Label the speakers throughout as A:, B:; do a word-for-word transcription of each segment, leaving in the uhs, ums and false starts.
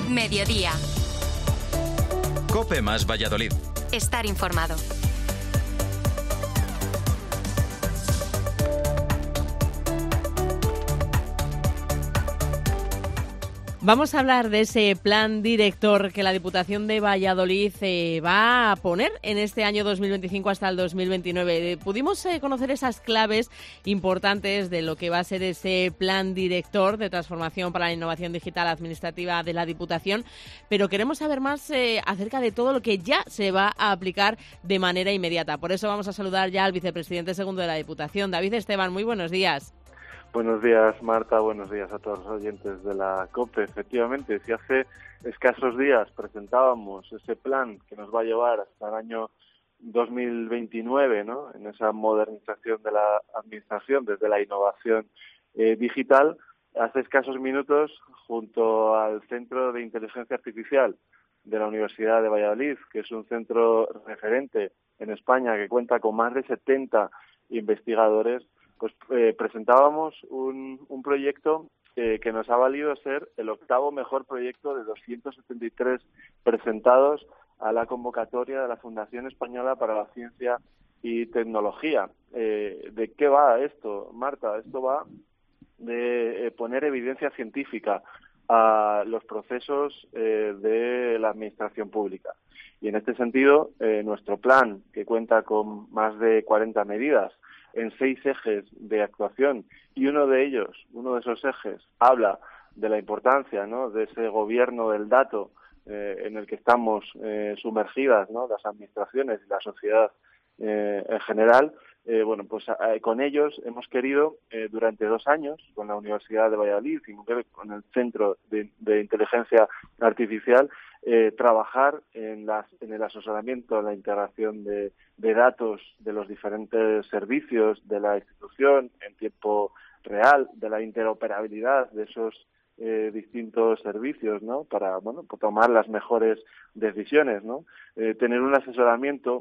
A: Mediodía.
B: COPE más Valladolid.
A: Estar informado.
C: Vamos a hablar de ese plan director que la Diputación de Valladolid eh, va a poner en este año dos mil veinticinco hasta el dos mil veintinueve. Eh, pudimos eh, conocer esas claves importantes de lo que va a ser ese plan director de transformación para la innovación digital administrativa de la Diputación, pero queremos saber más eh, acerca de todo lo que ya se va a aplicar de manera inmediata. Por eso vamos a saludar ya al vicepresidente segundo de la Diputación, David Esteban. Muy buenos días.
D: Buenos días, Marta. Buenos días a todos los oyentes de la COPE. Efectivamente, si hace escasos días presentábamos ese plan que nos va a llevar hasta el año dos mil veintinueve, ¿no?, en esa modernización de la administración desde la innovación eh, digital, hace escasos minutos, junto al Centro de Inteligencia Artificial de la Universidad de Valladolid, que es un centro referente en España que cuenta con más de setenta investigadores, pues eh, presentábamos un, un proyecto eh, que nos ha valido ser el octavo mejor proyecto de doscientos setenta y tres presentados a la convocatoria de la Fundación Española para la Ciencia y Tecnología. Eh, ¿De qué va esto, Marta? Esto va de eh, poner evidencia científica a los procesos eh, de la administración pública. Y en este sentido, eh, nuestro plan, que cuenta con más de cuarenta medidas, en seis ejes de actuación, y uno de ellos, uno de esos ejes, habla de la importancia, ¿no?, de ese gobierno del dato eh, en el que estamos eh, sumergidas, ¿no?, las administraciones y la sociedad eh, en general. Eh, bueno, pues eh, con ellos hemos querido, eh, durante dos años, con la Universidad de Valladolid y con el Centro de, de Inteligencia Artificial, eh, trabajar en, las, en el asesoramiento, en la integración de, de datos de los diferentes servicios de la institución en tiempo real, de la interoperabilidad de esos eh, distintos servicios, ¿no?, para, bueno, para tomar las mejores decisiones, ¿no? Eh, tener un asesoramiento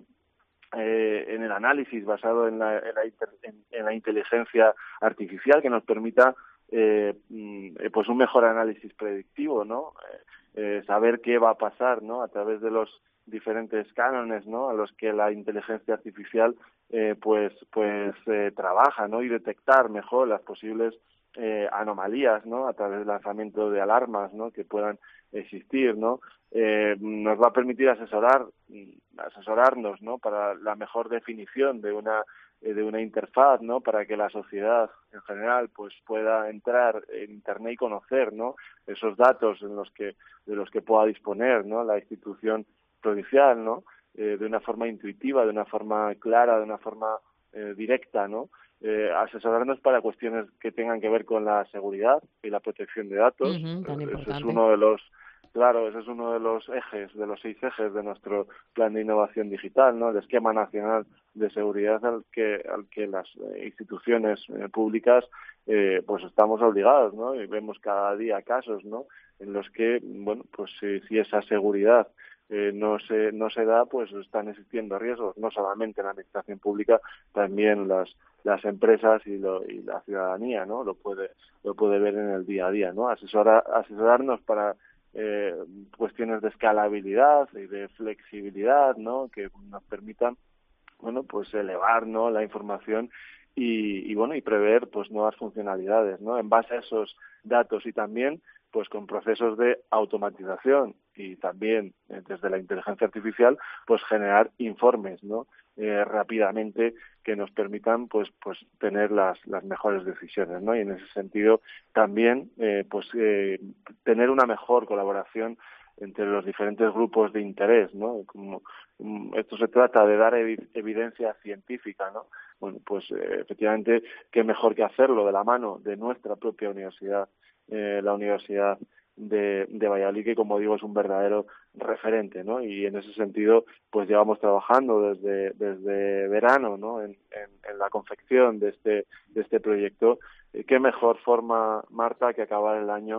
D: Eh, en el análisis basado en la, en, la inter, en, en la inteligencia artificial que nos permita eh, pues un mejor análisis predictivo, ¿no? Eh, eh, saber qué va a pasar, ¿no?, a través de los diferentes cánones, ¿no?, a los que la inteligencia artificial eh, pues pues eh, trabaja, ¿no?, y detectar mejor las posibles eh, anomalías, ¿no?, a través del lanzamiento de alarmas, ¿no?, que puedan existir, ¿no? Eh, nos va a permitir asesorar asesorarnos, ¿no?, para la mejor definición de una eh, de una interfaz, ¿no?, para que la sociedad en general pues pueda entrar en Internet y conocer, ¿no?, esos datos en los que de los que pueda disponer, ¿no?, la institución provincial, ¿no?, eh, de una forma intuitiva, de una forma clara, de una forma eh, directa, ¿no? Eh, asesorarnos para cuestiones que tengan que ver con la seguridad y la protección de datos.
C: Uh-huh, tan
D: Ese
C: importante.
D: es uno de los Claro, ese es uno de los ejes, de los seis ejes de nuestro plan de innovación digital, ¿no?, el esquema nacional de seguridad al que al que las eh, instituciones eh, públicas eh, pues estamos obligados, ¿no?, y vemos cada día casos, ¿no?, en los que, bueno, pues si, si esa seguridad eh, no se no se da, pues están existiendo riesgos, no solamente en la administración pública, también las las empresas y, lo, y la ciudadanía, ¿no?, lo puede lo puede ver en el día a día, ¿no? Asesora, asesorarnos para Eh, cuestiones de escalabilidad y de flexibilidad, ¿no?, que nos permitan, bueno, pues elevar, ¿no?, la información y, y bueno, y prever pues nuevas funcionalidades, ¿no?, en base a esos datos, y también pues con procesos de automatización y también eh, desde la inteligencia artificial pues generar informes, ¿no?, eh, rápidamente, que nos permitan pues pues tener las las mejores decisiones, ¿no? Y en ese sentido también eh, pues eh, tener una mejor colaboración entre los diferentes grupos de interés, ¿no? Como um, esto se trata de dar evi- evidencia científica, ¿no? Bueno, pues eh, efectivamente qué mejor que hacerlo de la mano de nuestra propia universidad, eh, la Universidad de, de Valladolid, que como digo es un verdadero referente, ¿no? Y en ese sentido pues llevamos trabajando desde desde verano, ¿no?, en, en, en la confección de este de este proyecto. Eh, qué mejor forma, Marta, que acabar el año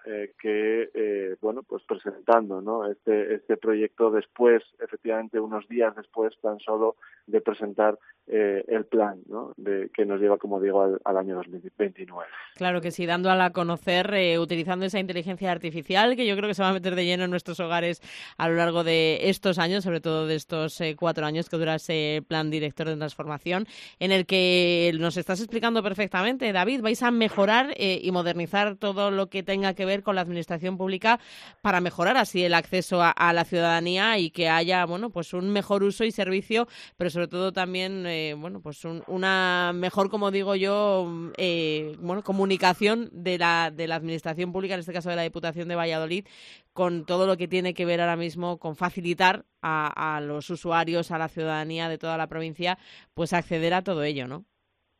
D: eh, que, eh, bueno, pues presentando, ¿no? Este, este proyecto después, efectivamente, unos días después, tan solo de presentar eh, el plan, ¿no? De, que nos lleva, como digo, al, al año dos mil veintinueve.
C: Claro que sí, dándola a conocer, eh, utilizando esa inteligencia artificial, que yo creo que se va a meter de lleno en nuestros hogares a lo largo de estos años, sobre todo de estos eh, cuatro años que dura ese plan director de transformación, en el que nos estás explicando perfectamente, David. Vais a mejorar eh, y modernizar todo lo que tenga que ver con la administración pública para mejorar así el acceso a, a la ciudadanía y que haya, bueno, pues un mejor uso y servicio, pero sobre todo también, eh, bueno, pues un, una mejor, como digo yo, eh, bueno, comunicación de la de la administración pública, en este caso de la Diputación de Valladolid, con todo lo que tiene que ver ahora mismo con facilitar a, a los usuarios, a la ciudadanía de toda la provincia, pues acceder a todo ello, ¿no?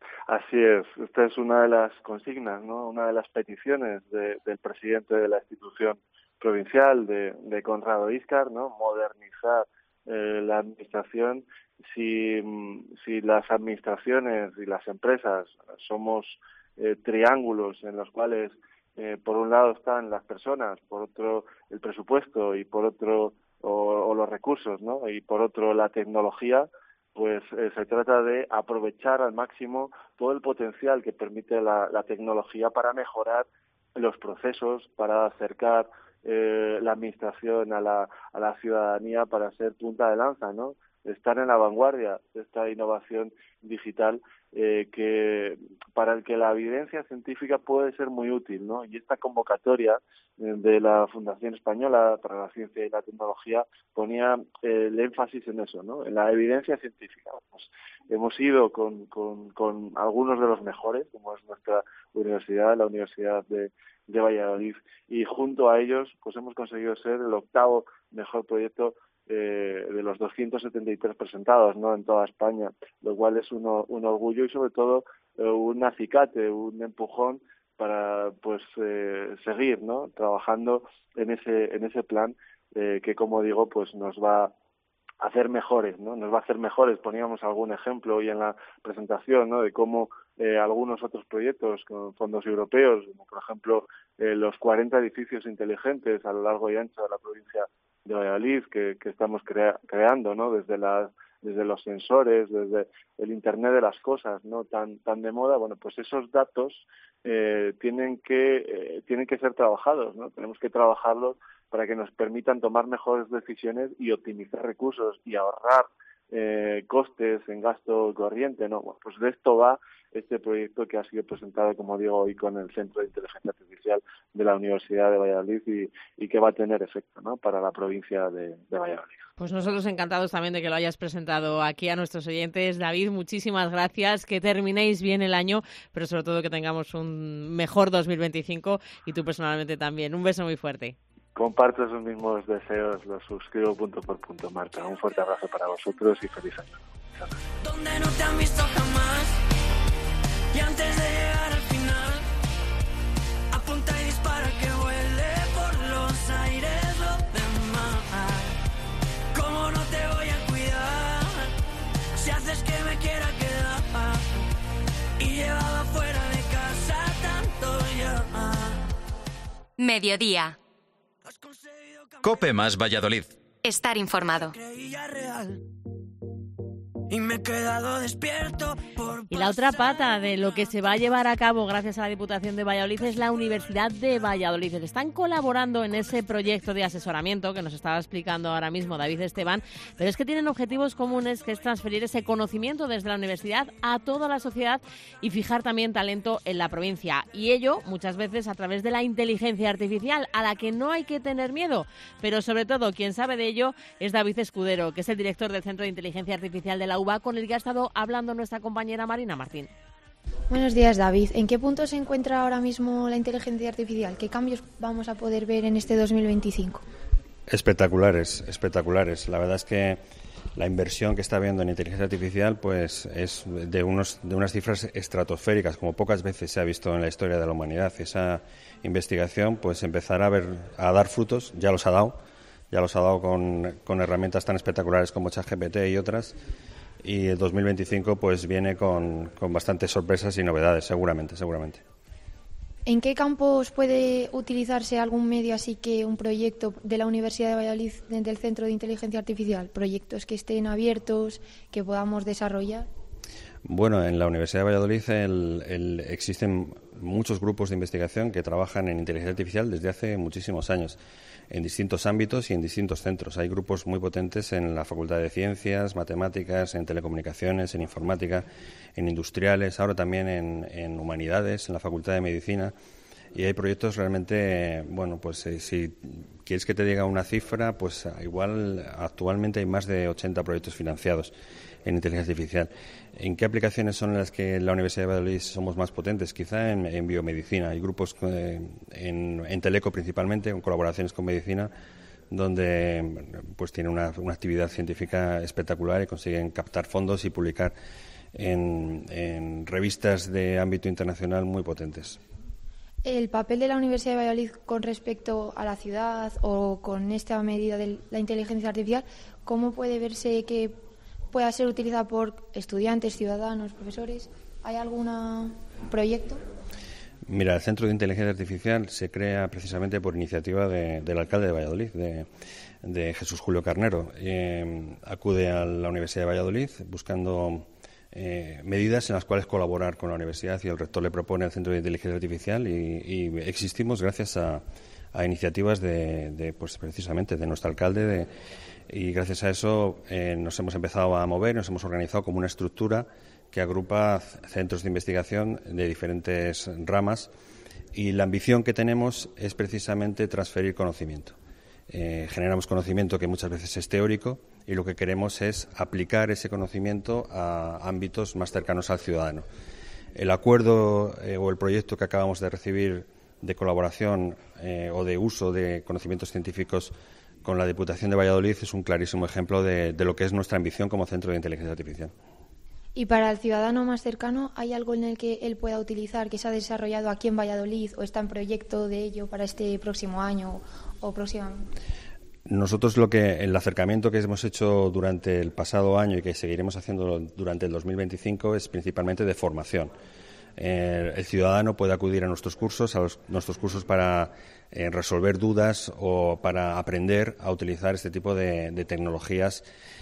D: Así es, esta es una de las consignas, ¿no? Una de las peticiones de, del presidente de la institución provincial, de, de Conrado Íscar, ¿no? Modernizar eh, la administración. Si, si las administraciones y las empresas somos eh, triángulos en los cuales eh, por un lado están las personas, por otro el presupuesto y por otro o, o los recursos, ¿no? Y por otro la tecnología, pues eh, se trata de aprovechar al máximo todo el potencial que permite la, la tecnología para mejorar los procesos, para acercar eh, la administración a la, a la ciudadanía, para ser punta de lanza, ¿no? Estar en la vanguardia de esta innovación digital eh, que para el que la evidencia científica puede ser muy útil, ¿no? Y esta convocatoria eh, de la Fundación Española para la Ciencia y la Tecnología ponía eh, el énfasis en eso, ¿no? En la evidencia científica. Pues, hemos ido con, con, con algunos de los mejores, como es nuestra universidad, la Universidad de, de Valladolid, y junto a ellos pues hemos conseguido ser el octavo mejor proyecto Eh, de los doscientos setenta y tres presentados, ¿no? En toda España, lo cual es uno, un orgullo y sobre todo eh, un acicate, un empujón para pues eh, seguir, ¿no? Trabajando en ese en ese plan eh, que, como digo, pues nos va a hacer mejores, ¿no? Nos va a hacer mejores. Poníamos algún ejemplo hoy en la presentación, ¿no? De cómo eh, algunos otros proyectos con fondos europeos, como por ejemplo eh, los cuarenta edificios inteligentes a lo largo y ancho de la provincia de Valladolid que, que estamos crea, creando, ¿no? Desde las desde los sensores, desde el Internet de las cosas, ¿no? Tan tan de moda. Bueno, pues esos datos eh, tienen que eh, tienen que ser trabajados, ¿no? Tenemos que trabajarlos para que nos permitan tomar mejores decisiones y optimizar recursos y ahorrar eh, costes en gasto corriente, ¿no? Bueno, pues de esto va este proyecto que ha sido presentado, como digo, hoy con el Centro de Inteligencia Artificial de la Universidad de Valladolid y, y que va a tener efecto, ¿no? Para la provincia de, de Valladolid.
C: Pues nosotros encantados también de que lo hayas presentado aquí a nuestros oyentes. David, muchísimas gracias, que terminéis bien el año, pero sobre todo que tengamos un mejor dos mil veinticinco y tú personalmente también. Un beso muy fuerte.
D: Comparto esos mismos deseos, los suscribo punto por punto, Marta. Un fuerte abrazo para vosotros y feliz año.
A: Donde no te han visto jamás y antes de llegar al final apunta y dispara que vuele por los aires lo demás. ¿Cómo no te voy a cuidar si haces que me quiera quedar y llevaba fuera de casa tanto ya?
B: Mediodía.
E: COPE más Valladolid.
B: Estar informado.
A: Y me he quedado despierto por...
C: Y la otra pata de lo que se va a llevar a cabo gracias a la Diputación de Valladolid es la Universidad de Valladolid. Están colaborando en ese proyecto de asesoramiento que nos estaba explicando ahora mismo David Esteban, pero es que tienen objetivos comunes, que es transferir ese conocimiento desde la universidad a toda la sociedad y fijar también talento en la provincia. Y ello muchas veces a través de la inteligencia artificial, a la que no hay que tener miedo. Pero sobre todo quien sabe de ello es David Escudero, que es el director del Centro de Inteligencia Artificial de la U B A, con el que ha estado hablando nuestra compañera Marina Martín.
F: Buenos días, David. ¿En qué punto se encuentra ahora mismo la inteligencia artificial? ¿Qué cambios vamos a poder ver en este dos mil veinticinco?
G: Espectaculares, espectaculares. La verdad es que la inversión que está habiendo en inteligencia artificial pues es de unos de unas cifras estratosféricas, como pocas veces se ha visto en la historia de la humanidad. Esa investigación pues empezará a ver a dar frutos, ya los ha dado, ya los ha dado con, con herramientas tan espectaculares como ChatGPT y otras. Y el dos mil veinticinco pues viene con, con bastantes sorpresas y novedades, seguramente, seguramente.
F: ¿En qué campos puede utilizarse algún medio así que un proyecto de la Universidad de Valladolid del Centro de Inteligencia Artificial? Proyectos que estén abiertos, que podamos desarrollar.
G: Bueno, en la Universidad de Valladolid el, el, existen muchos grupos de investigación que trabajan en inteligencia artificial desde hace muchísimos años, en distintos ámbitos y en distintos centros. Hay grupos muy potentes en la Facultad de Ciencias, Matemáticas, en Telecomunicaciones, en Informática, en Industriales, ahora también en, en Humanidades, en la Facultad de Medicina. Y hay proyectos realmente, bueno, pues eh, si quieres que te diga una cifra, pues igual actualmente hay más de ochenta proyectos financiados en inteligencia artificial. ¿En qué aplicaciones son las que en la Universidad de Valladolid somos más potentes? Quizá en, en biomedicina. Hay grupos eh, en, en Teleco principalmente, con colaboraciones con medicina, donde pues tienen una, una actividad científica espectacular y consiguen captar fondos y publicar en, en revistas de ámbito internacional muy potentes.
F: ¿El papel de la Universidad de Valladolid con respecto a la ciudad o con esta medida de la inteligencia artificial, cómo puede verse que pueda ser utilizada por estudiantes, ciudadanos, profesores? ¿Hay algún proyecto?
G: Mira, el Centro de Inteligencia Artificial se crea precisamente por iniciativa de, del alcalde de Valladolid, de, de Jesús Julio Carnero. Eh, acude a la Universidad de Valladolid buscando eh, medidas en las cuales colaborar con la universidad, y el rector le propone al Centro de Inteligencia Artificial y, y existimos gracias a, a iniciativas de, de, pues precisamente de nuestro alcalde, de, y gracias a eso eh, nos hemos empezado a mover, nos hemos organizado como una estructura que agrupa centros de investigación de diferentes ramas, y la ambición que tenemos es precisamente transferir conocimiento. Eh, generamos conocimiento que muchas veces es teórico, y lo que queremos es aplicar ese conocimiento a ámbitos más cercanos al ciudadano. El acuerdo eh, o el proyecto que acabamos de recibir de colaboración eh, o de uso de conocimientos científicos con la Diputación de Valladolid es un clarísimo ejemplo de, de lo que es nuestra ambición como Centro de Inteligencia Artificial.
F: Y para el ciudadano más cercano, ¿hay algo en el que él pueda utilizar, que se ha desarrollado aquí en Valladolid o está en proyecto de ello para este próximo año o próximamente?
G: Nosotros lo que el acercamiento que hemos hecho durante el pasado año y que seguiremos haciendo durante el dos mil veinticinco es principalmente de formación. Eh, el ciudadano puede acudir a nuestros cursos, a los, nuestros cursos para eh, resolver dudas o para aprender a utilizar este tipo de, de tecnologías.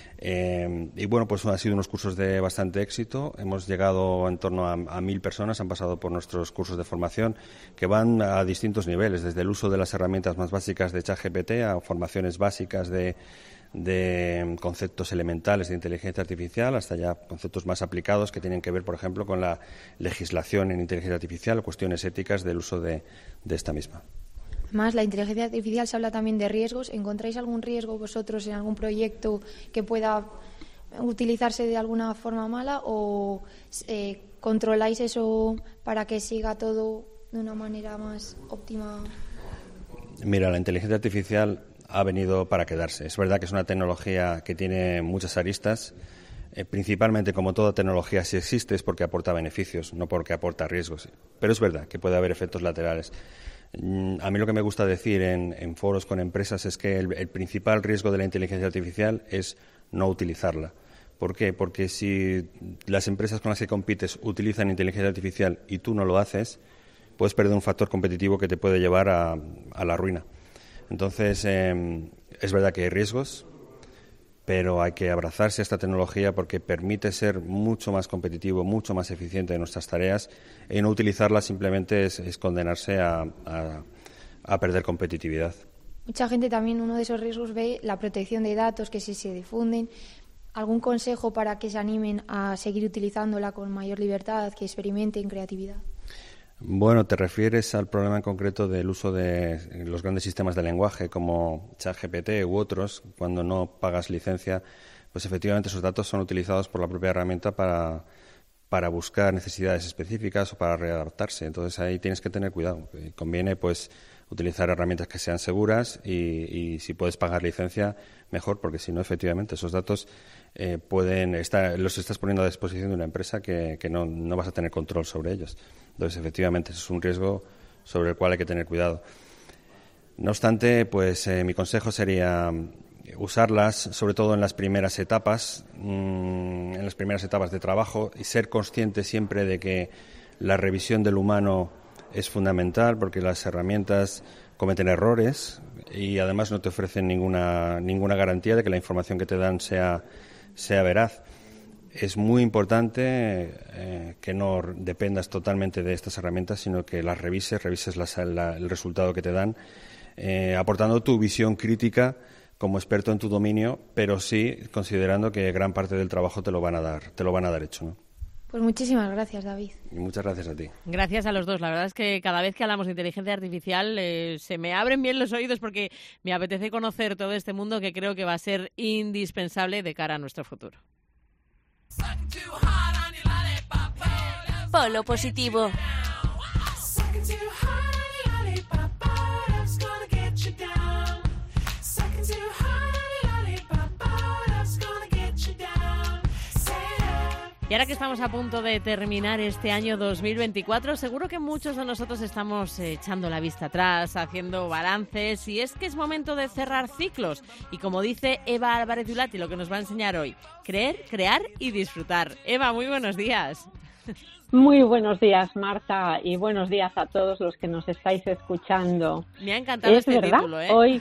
G: Eh, y bueno, pues han sido unos cursos de bastante éxito. Hemos llegado en torno a, a mil personas, han pasado por nuestros cursos de formación que van a distintos niveles, desde el uso de las herramientas más básicas de ChatGPT a formaciones básicas de, de conceptos elementales de inteligencia artificial, hasta ya conceptos más aplicados que tienen que ver, por ejemplo, con la legislación en inteligencia artificial o cuestiones éticas del uso de, de esta misma.
F: Más, la inteligencia artificial se habla también de riesgos. ¿Encontráis algún riesgo vosotros en algún proyecto que pueda utilizarse de alguna forma mala o eh, controláis eso para que siga todo de una manera más óptima?
G: Mira, la inteligencia artificial ha venido para quedarse. Es verdad que es una tecnología que tiene muchas aristas. Eh, principalmente, como toda tecnología, si existe es porque aporta beneficios, no porque aporta riesgos. Pero es verdad que puede haber efectos laterales. A mí lo que me gusta decir en, en foros con empresas es que el, el principal riesgo de la inteligencia artificial es no utilizarla. ¿Por qué? Porque si las empresas con las que compites utilizan inteligencia artificial y tú no lo haces, puedes perder un factor competitivo que te puede llevar a, a la ruina. Entonces, eh, es verdad que hay riesgos, pero hay que abrazarse a esta tecnología porque permite ser mucho más competitivo, mucho más eficiente en nuestras tareas, y no utilizarla simplemente es, es condenarse a, a, a perder competitividad.
F: Mucha gente también, uno de esos riesgos, ve la protección de datos, que si se difunden. ¿Algún consejo para que se animen a seguir utilizándola con mayor libertad, que experimenten creatividad?
G: Bueno, te refieres al problema en concreto del uso de los grandes sistemas de lenguaje como ChatGPT u otros. Cuando no pagas licencia, pues efectivamente esos datos son utilizados por la propia herramienta para, para buscar necesidades específicas o para readaptarse. Entonces ahí tienes que tener cuidado. Conviene pues utilizar herramientas que sean seguras y, y si puedes pagar licencia, mejor, porque si no, efectivamente, esos datos eh, pueden estar, los estás poniendo a disposición de una empresa que, que no, no vas a tener control sobre ellos. Entonces, efectivamente, es un riesgo sobre el cual hay que tener cuidado. No obstante, pues eh, mi consejo sería usarlas, sobre todo en las primeras etapas, mmm, en las primeras etapas de trabajo, y ser consciente siempre de que la revisión del humano es fundamental porque las herramientas cometen errores y además no te ofrecen ninguna ninguna garantía de que la información que te dan sea, sea veraz. Es muy importante eh, que no dependas totalmente de estas herramientas, sino que las revises, revises las, la, el resultado que te dan, eh, aportando tu visión crítica como experto en tu dominio, pero sí considerando que gran parte del trabajo te lo van a dar, te lo van a dar hecho, ¿no?
F: Pues muchísimas gracias, David.
G: Y muchas gracias a ti.
C: Gracias a los dos. La verdad es que cada vez que hablamos de inteligencia artificial eh, se me abren bien los oídos porque me apetece conocer todo este mundo que creo que va a ser indispensable de cara a nuestro futuro.
B: Polo positivo.
C: Y ahora que estamos a punto de terminar este año dos mil veinticuatro, seguro que muchos de nosotros estamos echando la vista atrás, haciendo balances, y es que es momento de cerrar ciclos. Y como dice Eva Álvarez Ulati, lo que nos va a enseñar hoy, creer, crear y disfrutar. Eva, muy buenos días.
H: Muy buenos días, Marta, y buenos días a todos los que nos estáis escuchando.
C: Me ha encantado
H: es
C: este
H: verdad,
C: título, ¿eh?
H: Hoy,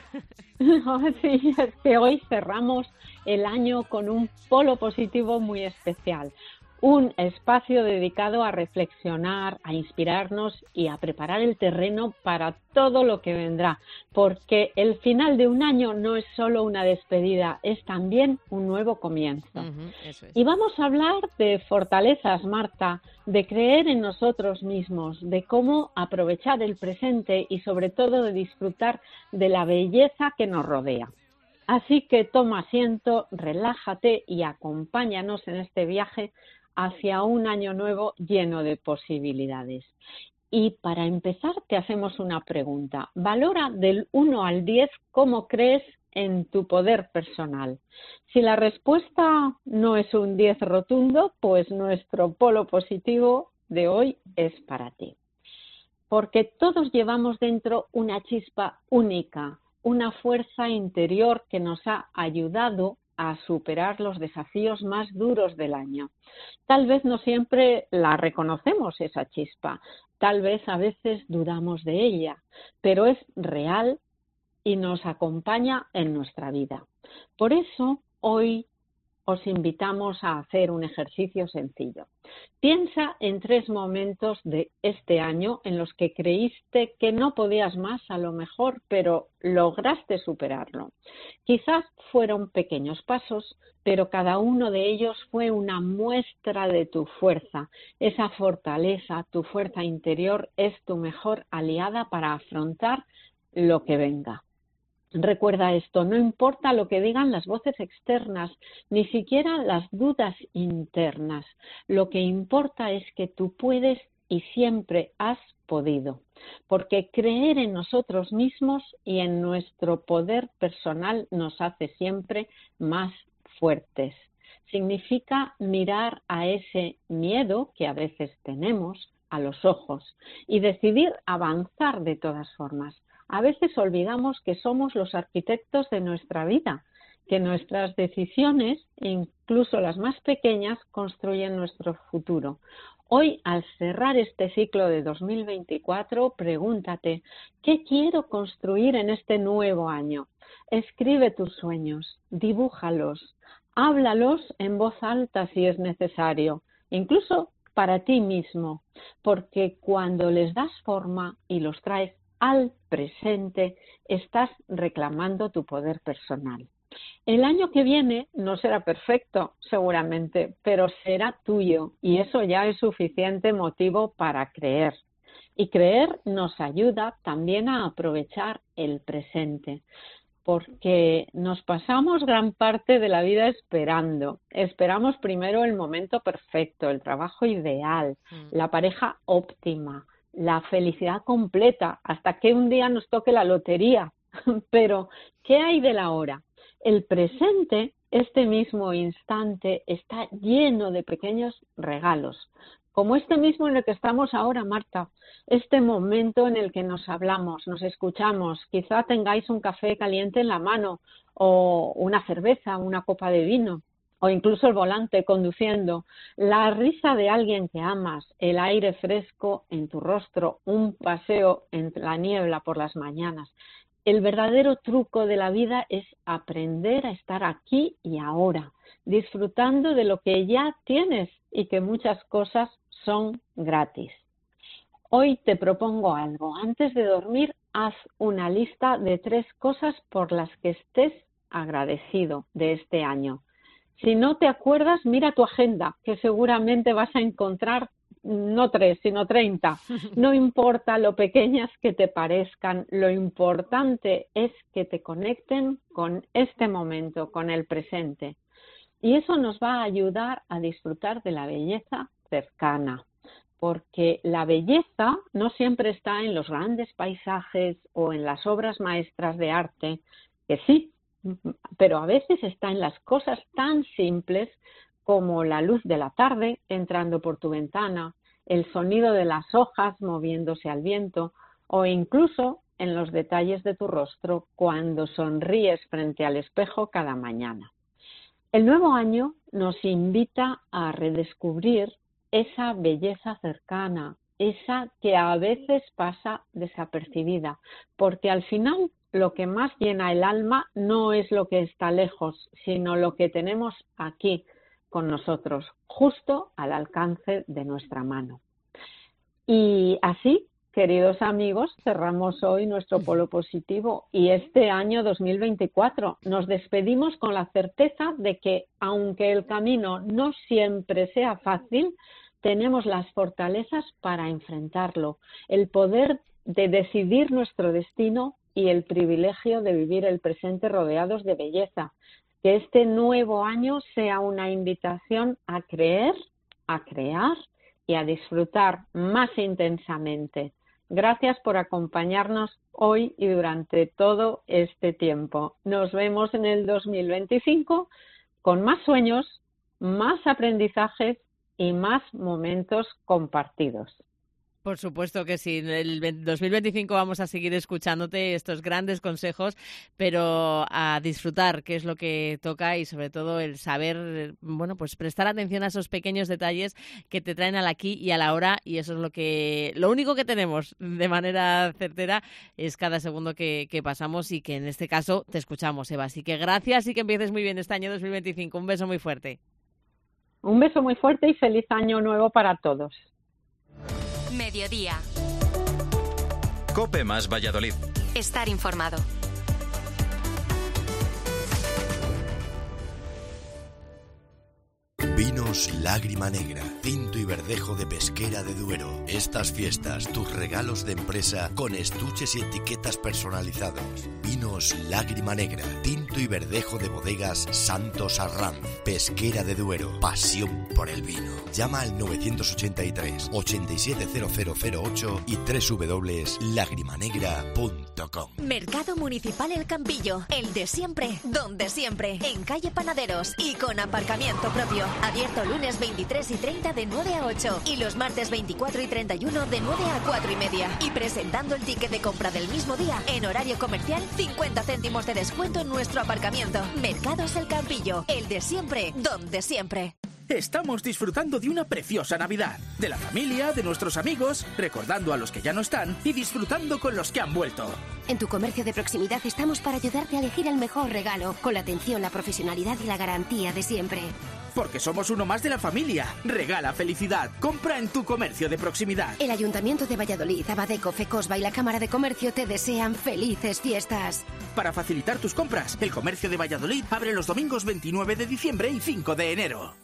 H: sí, es que hoy cerramos el año con un polo positivo muy especial. Un espacio dedicado a reflexionar, a inspirarnos y a preparar el terreno para todo lo que vendrá, porque el final de un año no es solo una despedida, es también un nuevo comienzo.
C: Uh-huh, eso es.
H: Y vamos a hablar de fortalezas, Marta, de creer en nosotros mismos, de cómo aprovechar el presente y sobre todo de disfrutar de la belleza que nos rodea. Así que toma asiento, relájate y acompáñanos en este viaje hacia un año nuevo lleno de posibilidades. Y para empezar te hacemos una pregunta. Valora del uno al diez cómo crees en tu poder personal. Si la respuesta no es un diez rotundo, pues nuestro polo positivo de hoy es para ti. Porque todos llevamos dentro una chispa única, una fuerza interior que nos ha ayudado a superar los desafíos más duros del año. Tal vez no siempre la reconocemos, esa chispa, tal vez a veces dudamos de ella, pero es real y nos acompaña en nuestra vida. Por eso, hoy os invitamos a hacer un ejercicio sencillo. Piensa en tres momentos de este año en los que creíste que no podías más a lo mejor, pero lograste superarlo. Quizás fueron pequeños pasos, pero cada uno de ellos fue una muestra de tu fuerza. Esa fortaleza, tu fuerza interior, es tu mejor aliada para afrontar lo que venga. Recuerda esto, no importa lo que digan las voces externas, ni siquiera las dudas internas. Lo que importa es que tú puedes y siempre has podido, porque creer en nosotros mismos y en nuestro poder personal nos hace siempre más fuertes. Significa mirar a ese miedo que a veces tenemos a los ojos y decidir avanzar de todas formas. A veces olvidamos que somos los arquitectos de nuestra vida, que nuestras decisiones, incluso las más pequeñas, construyen nuestro futuro. Hoy, al cerrar este ciclo de dos mil veinticuatro, pregúntate, ¿qué quiero construir en este nuevo año? Escribe tus sueños, dibújalos, háblalos en voz alta si es necesario, incluso para ti mismo, porque cuando les das forma y los traes al presente, estás reclamando tu poder personal. El año que viene no será perfecto, seguramente, pero será tuyo y eso ya es suficiente motivo para creer. Y creer nos ayuda también a aprovechar el presente, porque nos pasamos gran parte de la vida esperando. Esperamos primero el momento perfecto, el trabajo ideal, mm. la pareja óptima, la felicidad completa, hasta que un día nos toque la lotería. Pero, ¿qué hay de la hora? El presente, este mismo instante, está lleno de pequeños regalos, como este mismo en el que estamos ahora, Marta. Este momento en el que nos hablamos, nos escuchamos, quizá tengáis un café caliente en la mano, o una cerveza, una copa de vino, o incluso el volante conduciendo, la risa de alguien que amas, el aire fresco en tu rostro, un paseo entre la niebla por las mañanas. El verdadero truco de la vida es aprender a estar aquí y ahora, disfrutando de lo que ya tienes y que muchas cosas son gratis. Hoy te propongo algo. Antes de dormir, haz una lista de tres cosas por las que estés agradecido de este año. Si no te acuerdas, mira tu agenda, que seguramente vas a encontrar no tres, sino treinta. No importa lo pequeñas que te parezcan, lo importante es que te conecten con este momento, con el presente. Y eso nos va a ayudar a disfrutar de la belleza cercana, porque la belleza no siempre está en los grandes paisajes o en las obras maestras de arte, que sí, pero a veces está en las cosas tan simples como la luz de la tarde entrando por tu ventana, el sonido de las hojas moviéndose al viento o incluso en los detalles de tu rostro cuando sonríes frente al espejo cada mañana. El nuevo año nos invita a redescubrir esa belleza cercana, esa que a veces pasa desapercibida, porque al final lo que más llena el alma no es lo que está lejos, sino lo que tenemos aquí con nosotros, justo al alcance de nuestra mano. Y así, queridos amigos, cerramos hoy nuestro Polo Positivo y este año dos mil veinticuatro. Nos despedimos con la certeza de que, aunque el camino no siempre sea fácil, tenemos las fortalezas para enfrentarlo, el poder de decidir nuestro destino y el privilegio de vivir el presente rodeados de belleza. Que este nuevo año sea una invitación a creer, a crear y a disfrutar más intensamente. Gracias por acompañarnos hoy y durante todo este tiempo. Nos vemos en el dos mil veinticinco con más sueños, más aprendizajes y más momentos compartidos.
C: Por supuesto que sí. En el dos mil veinticinco vamos a seguir escuchándote estos grandes consejos, pero a disfrutar, que es lo que toca, y sobre todo el saber, bueno, pues prestar atención a esos pequeños detalles que te traen al aquí y a la hora, y eso es lo que, lo único que tenemos de manera certera es cada segundo que, que pasamos, y que en este caso te escuchamos, Eva. Así que gracias y que empieces muy bien este año dos mil veinticinco. Un beso muy fuerte.
H: Un beso muy fuerte y feliz año nuevo para todos.
B: Mediodía.
E: COPE más Valladolid.
B: Estar informado.
I: Vinos Lágrima Negra, tinto y verdejo de Pesquera de Duero. Estas fiestas, tus regalos de empresa con estuches y etiquetas personalizados. Vinos Lágrima Negra, tinto y verdejo de bodegas Santos Arranz, Pesquera de Duero. Pasión por el vino. Llama al nueve ochenta y tres, ochenta y siete cero cero cero ocho y doble u doble u doble u punto lagrimanegra punto com.
B: Mercado Municipal El Campillo, el de siempre, donde siempre, en calle Panaderos y con aparcamiento propio. Abierto lunes veintitrés y treinta de nueve a ocho y los martes veinticuatro y treinta y uno de nueve a cuatro y media. Y presentando el ticket de compra del mismo día en horario comercial, cincuenta céntimos de descuento en nuestro aparcamiento. Mercados El Campillo, el de siempre, donde siempre.
J: Estamos disfrutando de una preciosa Navidad, de la familia, de nuestros amigos, recordando a los que ya no están y disfrutando con los que han vuelto.
K: En tu comercio de proximidad estamos para ayudarte a elegir el mejor regalo, con la atención, la profesionalidad y la garantía de siempre.
J: Porque somos uno más de la familia. Regala felicidad. Compra en tu comercio de proximidad.
K: El Ayuntamiento de Valladolid, Abadeco, Fecosba y la Cámara de Comercio te desean felices fiestas.
J: Para facilitar tus compras, el comercio de Valladolid abre los domingos veintinueve de diciembre y cinco de enero.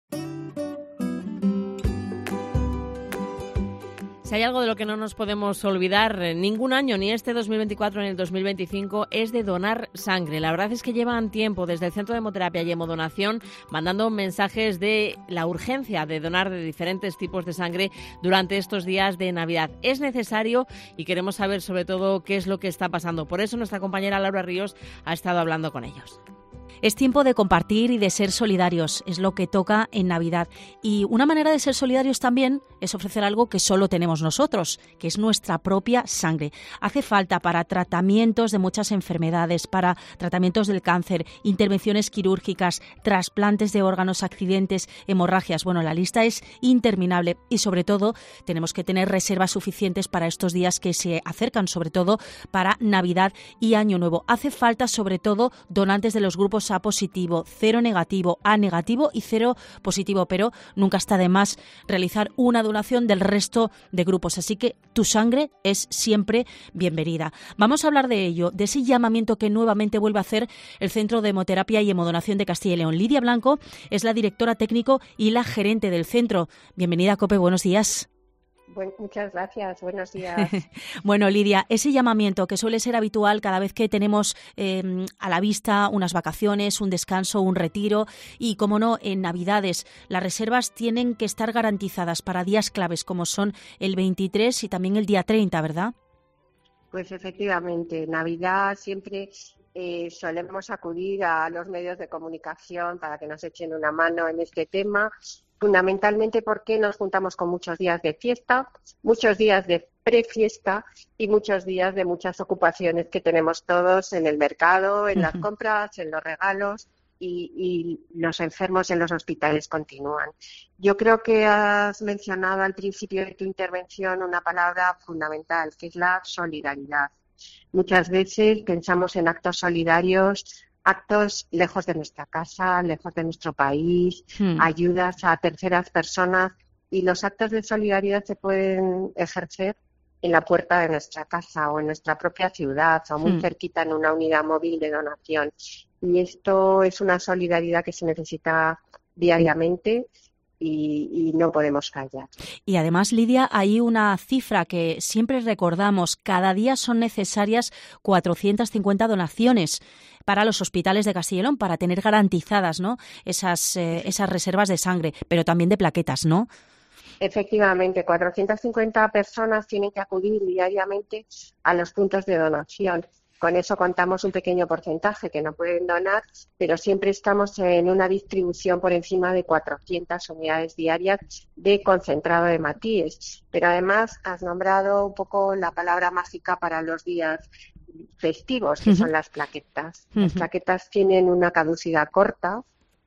C: Si hay algo de lo que no nos podemos olvidar ningún año, ni este dos mil veinticuatro ni el dos mil veinticinco, es de donar sangre. La verdad es que llevan tiempo desde el Centro de Hemoterapia y Hemodonación mandando mensajes de la urgencia de donar de diferentes tipos de sangre durante estos días de Navidad. Es necesario y queremos saber sobre todo qué es lo que está pasando. Por eso nuestra compañera Laura Ríos ha estado hablando con ellos.
L: Es tiempo de compartir y de ser solidarios, es lo que toca en Navidad. Y una manera de ser solidarios también es ofrecer algo que solo tenemos nosotros, que es nuestra propia sangre. Hace falta para tratamientos de muchas enfermedades, para tratamientos del cáncer, intervenciones quirúrgicas, trasplantes de órganos, accidentes, hemorragias. Bueno, la lista es interminable y sobre todo tenemos que tener reservas suficientes para estos días que se acercan, sobre todo para Navidad y Año Nuevo. Hace falta sobre todo donantes de los grupos A positivo, cero negativo, A negativo y cero positivo, pero nunca está de más realizar una donación del resto de grupos, así que tu sangre es siempre bienvenida. Vamos a hablar de ello, de ese llamamiento que nuevamente vuelve a hacer el Centro de Hemoterapia y Hemodonación de Castilla y León. Lidia Blanco es la directora técnico y la gerente del centro. Bienvenida a COPE, buenos días.
M: Bueno, muchas gracias, buenos días.
L: Bueno, Lidia, ese llamamiento que suele ser habitual cada vez que tenemos eh, a la vista unas vacaciones, un descanso, un retiro y, como no, en Navidades, las reservas tienen que estar garantizadas para días claves como son el veintitrés y también el día treinta, ¿verdad?
M: Pues efectivamente, Navidad siempre eh, solemos acudir a los medios de comunicación para que nos echen una mano en este tema. Fundamentalmente porque nos juntamos con muchos días de fiesta, muchos días de prefiesta y muchos días de muchas ocupaciones que tenemos todos en el mercado, en uh-huh. las compras, en los regalos y, y los enfermos en los hospitales continúan. Yo creo que has mencionado al principio de tu intervención una palabra fundamental, que es la solidaridad. Muchas veces pensamos en actos solidarios, actos lejos de nuestra casa, lejos de nuestro país, hmm. ayudas a terceras personas, y los actos de solidaridad se pueden ejercer en la puerta de nuestra casa o en nuestra propia ciudad o muy hmm. cerquita en una unidad móvil de donación. Y esto es una solidaridad que se necesita diariamente y, y no podemos fallar.
L: Y además, Lidia, hay una cifra que siempre recordamos. Cada día son necesarias cuatrocientas cincuenta donaciones para los hospitales de Castilla y León, para tener garantizadas, ¿no?, esas, eh, esas reservas de sangre, pero también de plaquetas, ¿no?
M: Efectivamente, cuatrocientas cincuenta personas tienen que acudir diariamente a los puntos de donación. Con eso contamos un pequeño porcentaje que no pueden donar, pero siempre estamos en una distribución por encima de cuatrocientas unidades diarias de concentrado de hematíes. Pero además has nombrado un poco la palabra mágica para los días festivos, que uh-huh. son las plaquetas. Uh-huh. Las plaquetas tienen una caducidad corta,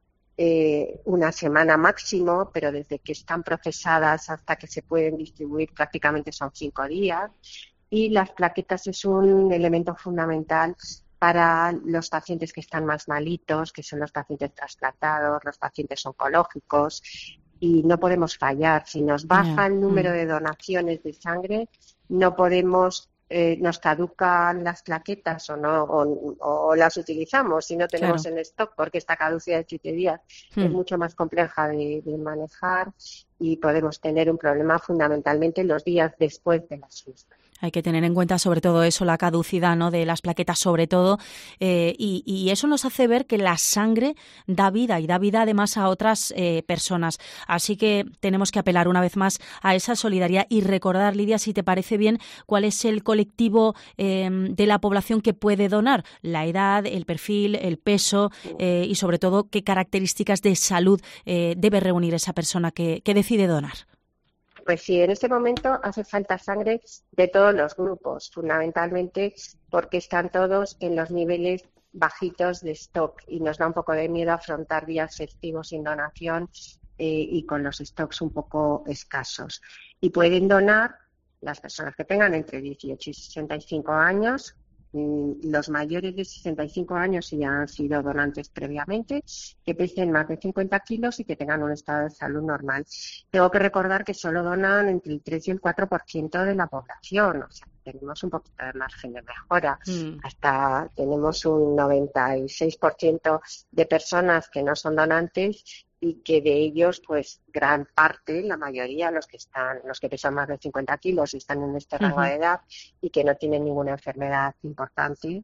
M: eh, una semana máximo, pero desde que están procesadas hasta que se pueden distribuir prácticamente son cinco días. Y las plaquetas es un elemento fundamental para los pacientes que están más malitos, que son los pacientes trasplantados, los pacientes oncológicos, y no podemos fallar. Si nos baja yeah. el número de donaciones de sangre, no podemos, eh, nos caducan las plaquetas o no o, o las utilizamos si no tenemos claro. en stock, porque esta caducidad de siete días hmm. es mucho más compleja de, de manejar y podemos tener un problema fundamentalmente los días después de las fiestas.
L: Hay que tener en cuenta sobre todo eso, la caducidad, ¿no?, de las plaquetas sobre todo, eh, y, y eso nos hace ver que la sangre da vida y da vida además a otras eh, personas. Así que tenemos que apelar una vez más a esa solidaridad y recordar, Lidia, si te parece bien, cuál es el colectivo eh, de la población que puede donar, la edad, el perfil, el peso eh, y sobre todo qué características de salud eh, debe reunir esa persona que, que decide donar.
M: Pues sí, en este momento hace falta sangre de todos los grupos, fundamentalmente porque están todos en los niveles bajitos de stock y nos da un poco de miedo afrontar días festivos sin donación eh, y con los stocks un poco escasos. Y pueden donar las personas que tengan entre dieciocho y sesenta y cinco años, los mayores de sesenta y cinco años si ya han sido donantes previamente, que pesen más de cincuenta kilos y que tengan un estado de salud normal. Tengo que recordar que solo donan entre el tres y el cuatro por ciento de la población, o sea, tenemos un poquito de margen de mejora. Mm. Hasta tenemos un noventa y seis por ciento de personas que no son donantes y que de ellos, pues, gran parte, la mayoría, los que están, los que pesan más de cincuenta kilos y están en este rango uh-huh. de edad y que no tienen ninguna enfermedad importante,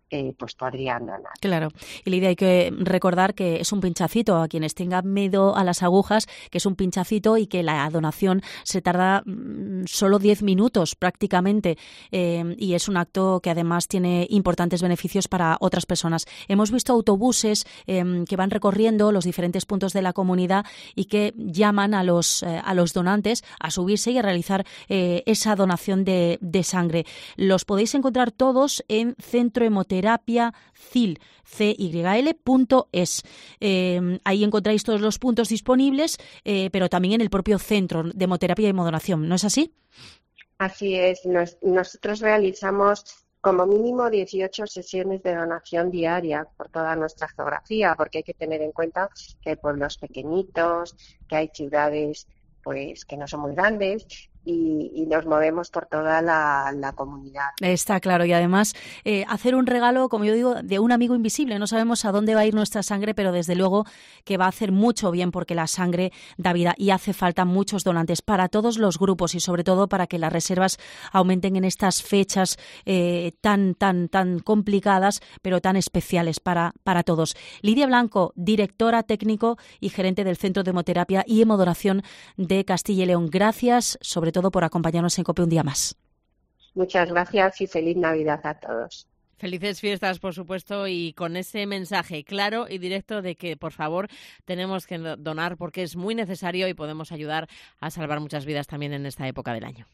M: eh, pues podrían donar.
L: Claro, y Lidia, hay que recordar que es un pinchacito, a quienes tengan miedo a las agujas, que es un pinchacito y que la donación se tarda mmm, solo diez minutos prácticamente, eh, y es un acto que además tiene importantes beneficios para otras personas. Hemos visto autobuses eh, que van recorriendo los diferentes puntos de la comunidad y que llaman a los, eh, a los donantes a subirse y a realizar eh, esa donación de, de sangre. Los podéis encontrar todos en Centro Hemoterapia Terapia C I L, C Y L punto es. Eh, ahí encontráis todos los puntos disponibles, eh, pero también en el propio centro de hemoterapia y hemodonación, ¿no es así?
M: Así es. Nos, nosotros realizamos como mínimo dieciocho sesiones de donación diaria por toda nuestra geografía, porque hay que tener en cuenta que hay pueblos pequeñitos, que hay ciudades pues que no son muy grandes, Y, y nos movemos por toda la, la comunidad.
L: Está claro, y además eh, hacer un regalo, como yo digo, de un amigo invisible. No sabemos a dónde va a ir nuestra sangre, pero desde luego que va a hacer mucho bien, porque la sangre da vida y hace falta muchos donantes para todos los grupos y sobre todo para que las reservas aumenten en estas fechas eh, tan, tan, tan complicadas, pero tan especiales para, para todos. Lidia Blanco, directora técnico y gerente del Centro de Hemoterapia y Hemodonación de Castilla y León. Gracias, sobre todo por acompañarnos en COPE un día más.
M: Muchas gracias y feliz Navidad a todos.
C: Felices fiestas, por supuesto, y con ese mensaje claro y directo de que, por favor, tenemos que donar porque es muy necesario y podemos ayudar a salvar muchas vidas también en esta época del año.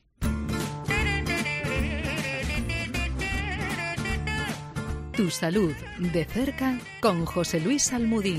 N: Tu salud de cerca con José Luis Almudí.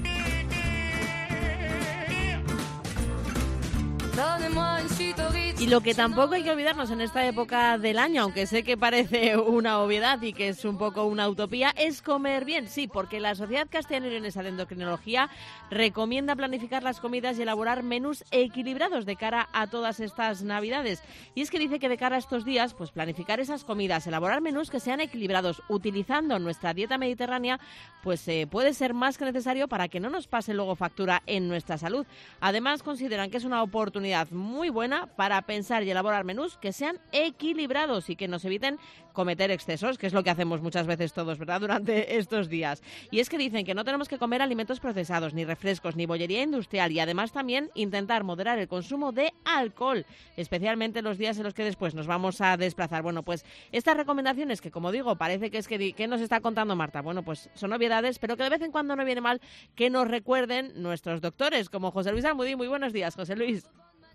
C: Y lo que tampoco hay que olvidarnos en esta época del año, aunque sé que parece una obviedad y que es un poco una utopía, es comer bien. Sí, porque la Sociedad Castellano-Leonesa de Endocrinología recomienda planificar las comidas y elaborar menús equilibrados de cara a todas estas Navidades. Y es que dice que de cara a estos días, pues planificar esas comidas, elaborar menús que sean equilibrados, utilizando nuestra dieta mediterránea, pues eh, puede ser más que necesario para que no nos pase luego factura en nuestra salud. Además, consideran que es una oportunidad muy buena para pensar y elaborar menús que sean equilibrados y que nos eviten cometer excesos, que es lo que hacemos muchas veces todos, ¿verdad?, durante estos días. Y es que dicen que no tenemos que comer alimentos procesados, ni refrescos, ni bollería industrial, y además también intentar moderar el consumo de alcohol, especialmente los días en los que después nos vamos a desplazar. Bueno, pues estas recomendaciones que, como digo, parece que es que, ¿qué nos está contando Marta? Bueno, pues son obviedades, pero que de vez en cuando no viene mal que nos recuerden nuestros doctores, como José Luis Almudí. Muy buenos días, José Luis.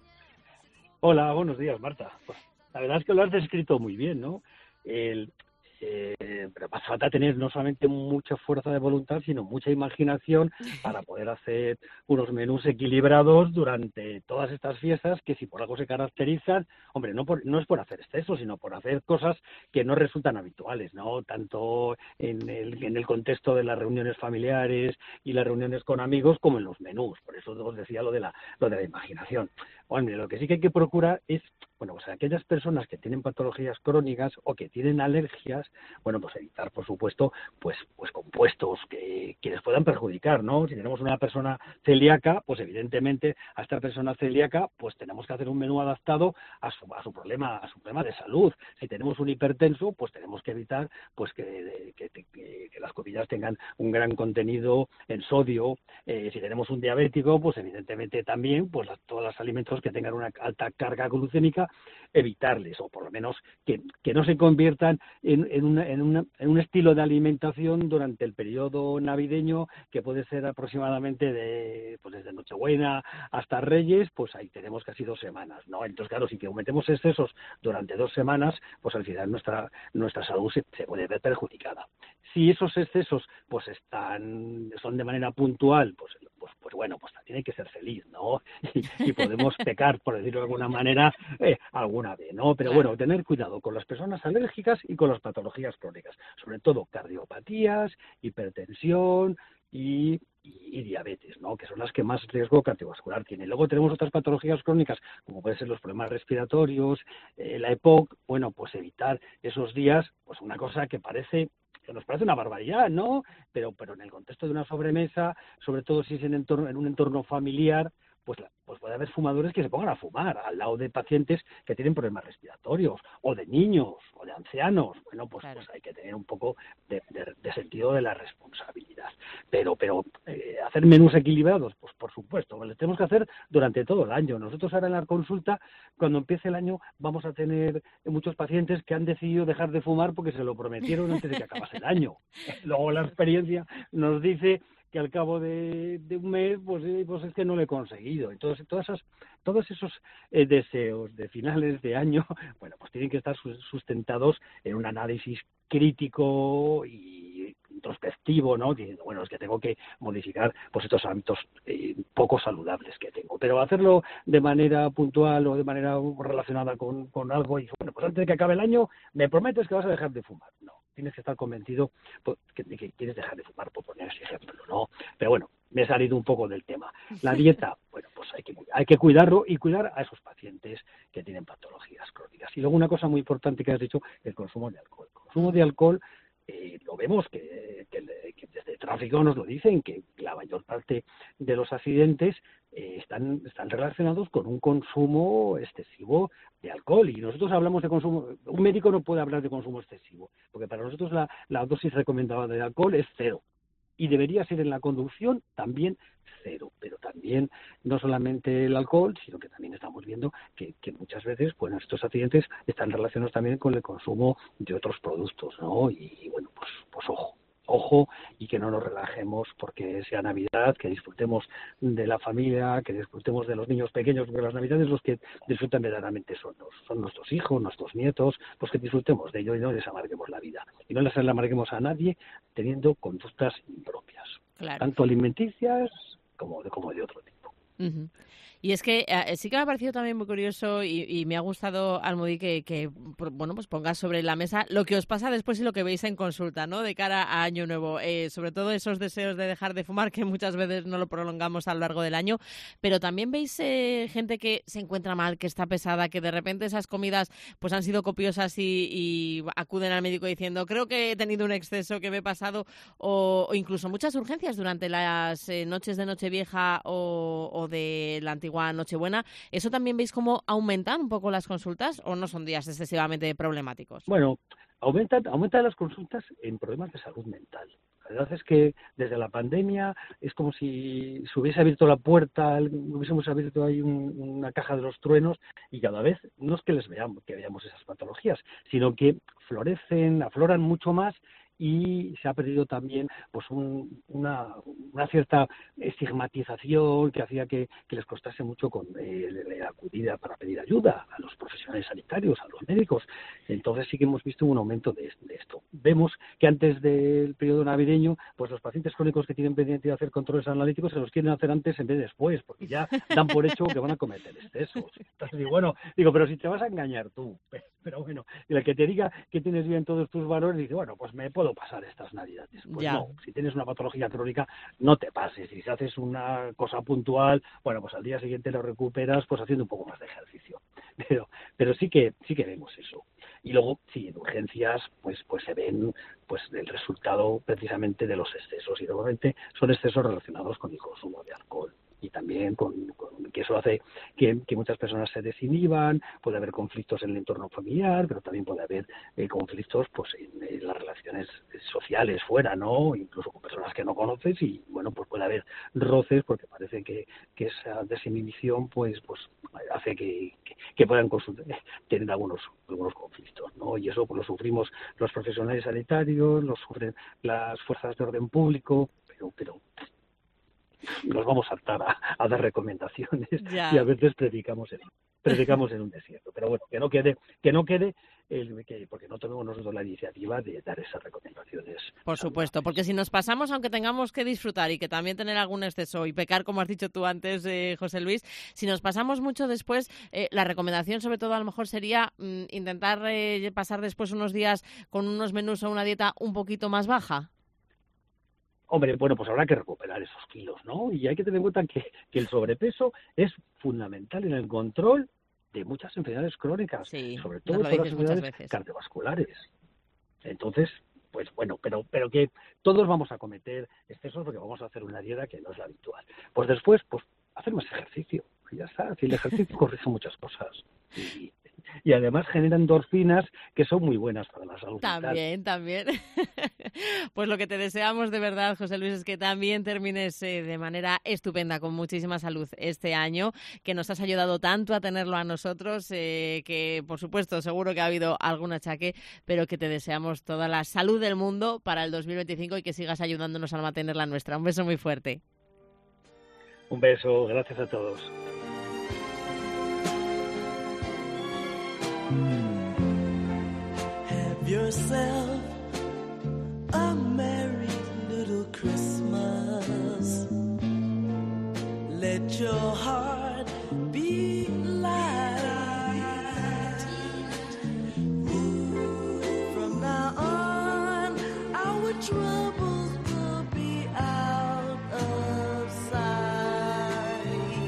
O: Hola, buenos días, Marta. Pues, la verdad es que lo has descrito muy bien, ¿no? El, eh, pero hace falta tener no solamente mucha fuerza de voluntad, sino mucha imaginación para poder hacer unos menús equilibrados durante todas estas fiestas que, si por algo se caracterizan, hombre, no, por, no es por hacer exceso, sino por hacer cosas que no resultan habituales, ¿no? Tanto en el, en el contexto de las reuniones familiares y las reuniones con amigos, como en los menús. Por eso os decía lo de la, lo de la imaginación. Hombre, lo que sí que hay que procurar es, bueno, pues aquellas personas que tienen patologías crónicas o que tienen alergias, bueno, pues evitar, por supuesto, pues pues compuestos que, que les puedan perjudicar, ¿no? Si tenemos una persona celíaca, pues evidentemente a esta persona celíaca, pues tenemos que hacer un menú adaptado a su, a su problema, a su problema de salud. Si tenemos un hipertenso, pues tenemos que evitar, pues que, que, que, que las comidas tengan un gran contenido en sodio. Eh, si tenemos un diabético, pues evidentemente también, pues las, todos los alimentos que tengan una alta carga glucémica, evitarles, o por lo menos que, que no se conviertan en, en, una, en, una, en un estilo de alimentación durante el periodo navideño, que puede ser aproximadamente de, pues desde Nochebuena hasta Reyes, pues ahí tenemos casi dos semanas, ¿no? Entonces, claro, si que cometemos excesos durante dos semanas, pues al final nuestra, nuestra salud se, se puede ver perjudicada. Si esos excesos pues están son de manera puntual, pues pues, pues bueno, pues también hay que ser feliz, ¿no? Y, y podemos pecar, por decirlo de alguna manera, eh, alguna vez, ¿no? Pero bueno, tener cuidado con las personas alérgicas y con las patologías crónicas, sobre todo cardiopatías, hipertensión y, y, y diabetes, ¿no? Que son las que más riesgo cardiovascular tienen. Luego tenemos otras patologías crónicas, como pueden ser los problemas respiratorios, eh, la E P O C. Bueno, pues evitar esos días, pues una cosa que parece que nos parece una barbaridad, ¿no? Pero pero en el contexto de una sobremesa, sobre todo si es en, entorno, en un entorno familiar, pues, la, pues puede haber fumadores que se pongan a fumar al lado de pacientes que tienen problemas respiratorios, o de niños, o de ancianos. Bueno, pues, claro. pues hay que tener un poco de, de, de sentido de la responsabilidad. Pero, pero eh, hacer menús equilibrados, pues por supuesto, lo tenemos que hacer durante todo el año. Nosotros ahora en la consulta, cuando empiece el año, vamos a tener muchos pacientes que han decidido dejar de fumar porque se lo prometieron antes de que acabase el año. Luego la experiencia nos dice que al cabo de, de un mes, pues, pues es que no lo he conseguido. Entonces, todas esas, todos esos eh, deseos de finales de año, bueno, pues tienen que estar sustentados en un análisis crítico y introspectivo, ¿no? Diciendo, bueno, es que tengo que modificar pues estos hábitos eh, poco saludables que tengo. Pero hacerlo de manera puntual o de manera relacionada con, con algo y, bueno, pues antes de que acabe el año, me prometes que vas a dejar de fumar. No. Tienes que estar convencido pues, que, que quieres dejar de fumar, por poner ese ejemplo, ¿no? Pero bueno, me he salido un poco del tema. La dieta, bueno, pues hay que, hay que cuidarlo y cuidar a esos pacientes que tienen patologías crónicas. Y luego una cosa muy importante que has dicho, el consumo de alcohol. El consumo de alcohol, eh, lo vemos que, que, que desde el tráfico nos lo dicen, que la mayor parte de los accidentes eh, están, están relacionados con un consumo excesivo de alcohol. Y nosotros hablamos de consumo, un médico no puede hablar de consumo excesivo, porque para nosotros la, la dosis recomendada de alcohol es cero. Y debería ser en la conducción también cero, pero también no solamente el alcohol, sino que también estamos viendo que, que muchas veces, bueno, estos accidentes están relacionados también con el consumo de otros productos, ¿no? Y, y bueno, pues, pues ojo. Ojo, y que no nos relajemos porque sea Navidad, que disfrutemos de la familia, que disfrutemos de los niños pequeños, porque las Navidades los que disfrutan verdaderamente son, los, son nuestros hijos, nuestros nietos, pues que disfrutemos de ello y no les amarguemos la vida. Y no les amarguemos a nadie teniendo conductas impropias, claro. Tanto alimenticias como de, como de otro tipo.
C: Uh-huh. Y es que eh, sí que me ha parecido también muy curioso y, y me ha gustado, Almudí, que, que bueno, pues pongas sobre la mesa lo que os pasa después y lo que veis en consulta, ¿no? De cara a Año Nuevo. Eh, sobre todo esos deseos de dejar de fumar, que muchas veces no lo prolongamos a lo largo del año. Pero también veis eh, gente que se encuentra mal, que está pesada, que de repente esas comidas pues han sido copiosas y, y acuden al médico diciendo, creo que he tenido un exceso, que me he pasado, o, o incluso muchas urgencias durante las eh, noches de Nochevieja o, o de la antigua Nochebuena. ¿Eso también veis cómo aumentan un poco las consultas o no son días excesivamente problemáticos?
O: Bueno, aumentan, aumentan las consultas en problemas de salud mental. La verdad es que desde la pandemia es como si se hubiese abierto la puerta, hubiésemos abierto ahí un, una caja de los truenos y cada vez no es que les veamos, que veamos esas patologías, sino que florecen, afloran mucho más. Y se ha perdido también pues un, una, una cierta estigmatización que hacía que, que les costase mucho con eh, acudir a, para pedir ayuda a los profesionales sanitarios, a los médicos. Entonces sí que hemos visto un aumento de, de esto. Vemos que antes del periodo navideño, pues los pacientes crónicos que tienen pendiente de hacer controles analíticos se los quieren hacer antes en vez de después, porque ya dan por hecho que van a cometer excesos. Entonces digo, bueno, digo, pero si te vas a engañar tú, pero bueno, y el que te diga que tienes bien todos tus valores, dice, bueno, pues me puedo pasar estas Navidades. Pues ya. No, si tienes una patología crónica, no te pases. Si haces una cosa puntual, bueno, pues al día siguiente lo recuperas pues haciendo un poco más de ejercicio. Pero pero sí que sí que vemos eso. Y luego, sí, en urgencias, pues pues se ven pues el resultado precisamente de los excesos. Y normalmente son excesos relacionados con el consumo de alcohol. Y también con, con que eso hace que, que muchas personas se desinhiban, puede haber conflictos en el entorno familiar, pero también puede haber eh, conflictos pues en, en las relaciones sociales fuera, ¿no? Incluso con personas que no conoces y, bueno, pues puede haber roces porque parece que, que esa desinhibición pues pues hace que, que, que puedan tener algunos, algunos conflictos, ¿no? Y eso pues lo sufrimos los profesionales sanitarios, lo sufren las fuerzas de orden público, pero pero nos vamos a saltar a, a dar recomendaciones ya. Y a veces predicamos en, predicamos en un desierto. Pero bueno, que no quede, que no quede el, que, porque no tenemos nosotros la iniciativa de dar esas recomendaciones.
C: Por supuesto, porque si nos pasamos, aunque tengamos que disfrutar y que también tener algún exceso y pecar, como has dicho tú antes, eh, José Luis, si nos pasamos mucho después, eh, la recomendación sobre todo a lo mejor sería mm, intentar eh, pasar después unos días con unos menús o una dieta un poquito más baja.
O: Hombre, bueno, pues habrá que recuperar esos kilos, ¿no? Y hay que tener en cuenta que, que el sobrepeso es fundamental en el control de muchas enfermedades crónicas, sí, sobre todo todas las enfermedades cardiovasculares. Entonces, pues bueno, pero pero que todos vamos a cometer excesos porque vamos a hacer una dieta que no es la habitual. Pues después, pues hacer más ejercicio. Y ya está, si el ejercicio corrige muchas cosas. Y, y además genera endorfinas que son muy buenas para la salud mental.
C: También, también. Pues lo que te deseamos de verdad, José Luis, es que también termines eh, de manera estupenda, con muchísima salud este año, que nos has ayudado tanto a tenerlo a nosotros, eh, que por supuesto seguro que ha habido algún achaque, pero que te deseamos toda la salud del mundo para el dos mil veinticinco y que sigas ayudándonos a mantener la nuestra. Un beso muy fuerte.
O: Un beso, gracias a todos.
A: Have yourself a merry little Christmas. Let your heart be light. From now on, our troubles will be out of sight.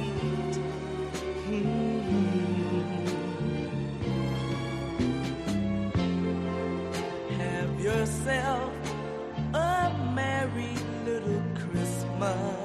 A: Have yourself a merry little Christmas.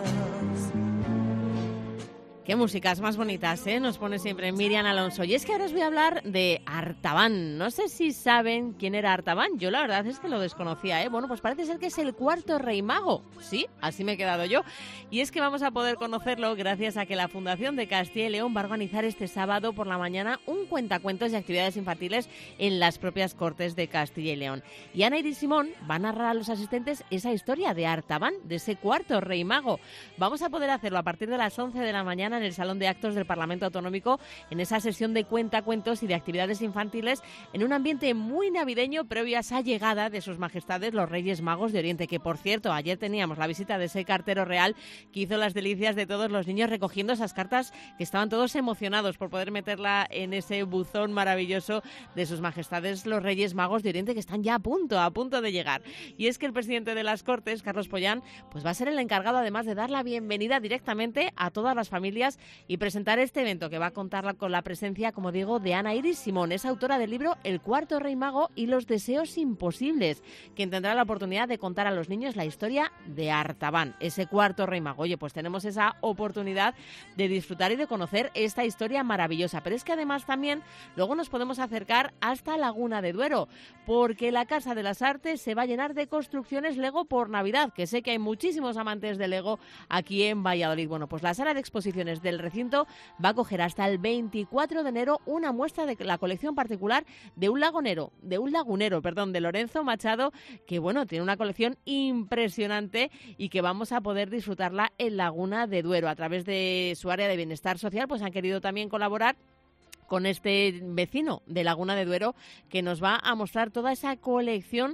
C: Qué músicas más bonitas, ¿eh? Nos pone siempre Miriam Alonso. Y es que ahora os voy a hablar de Artaban. No sé si saben quién era Artaban. Yo la verdad es que lo desconocía, ¿eh? Bueno, pues parece ser que es el cuarto rey mago. Sí, así me he quedado yo. Y es que vamos a poder conocerlo gracias a que la Fundación de Castilla y León va a organizar este sábado por la mañana un cuentacuentos y actividades infantiles en las propias Cortes de Castilla y León. Y Ana Iris Simón va a narrar a los asistentes esa historia de Artaban, de ese cuarto rey mago. Vamos a poder hacerlo a partir de las once de la mañana en el Salón de Actos del Parlamento Autonómico, en esa sesión de cuentacuentos y de actividades infantiles, en un ambiente muy navideño previo a esa llegada de sus majestades los Reyes Magos de Oriente, que por cierto, ayer teníamos la visita de ese cartero real que hizo las delicias de todos los niños recogiendo esas cartas, que estaban todos emocionados por poder meterla en ese buzón maravilloso de sus majestades los Reyes Magos de Oriente, que están ya a punto, a punto de llegar. Y es que el presidente de las Cortes, Carlos Pollán, pues va a ser el encargado además de dar la bienvenida directamente a todas las familias y presentar este evento, que va a contar con la presencia, como digo, de Ana Iris Simón. Es autora del libro El cuarto rey mago y los deseos imposibles, quien tendrá la oportunidad de contar a los niños la historia de Artaban, ese cuarto rey mago. Oye, pues tenemos esa oportunidad de disfrutar y de conocer esta historia maravillosa. Pero es que además también luego nos podemos acercar hasta Laguna de Duero, porque la Casa de las Artes se va a llenar de construcciones Lego por Navidad, que sé que hay muchísimos amantes de Lego aquí en Valladolid. Bueno, pues la sala de exposiciones del recinto va a coger hasta el veinticuatro de enero una muestra de la colección particular de un lagunero, de un lagunero, perdón, de Lorenzo Machado, que bueno, tiene una colección impresionante y que vamos a poder disfrutarla en Laguna de Duero. A través de su área de bienestar social, pues han querido también colaborar con este vecino de Laguna de Duero, que nos va a mostrar toda esa colección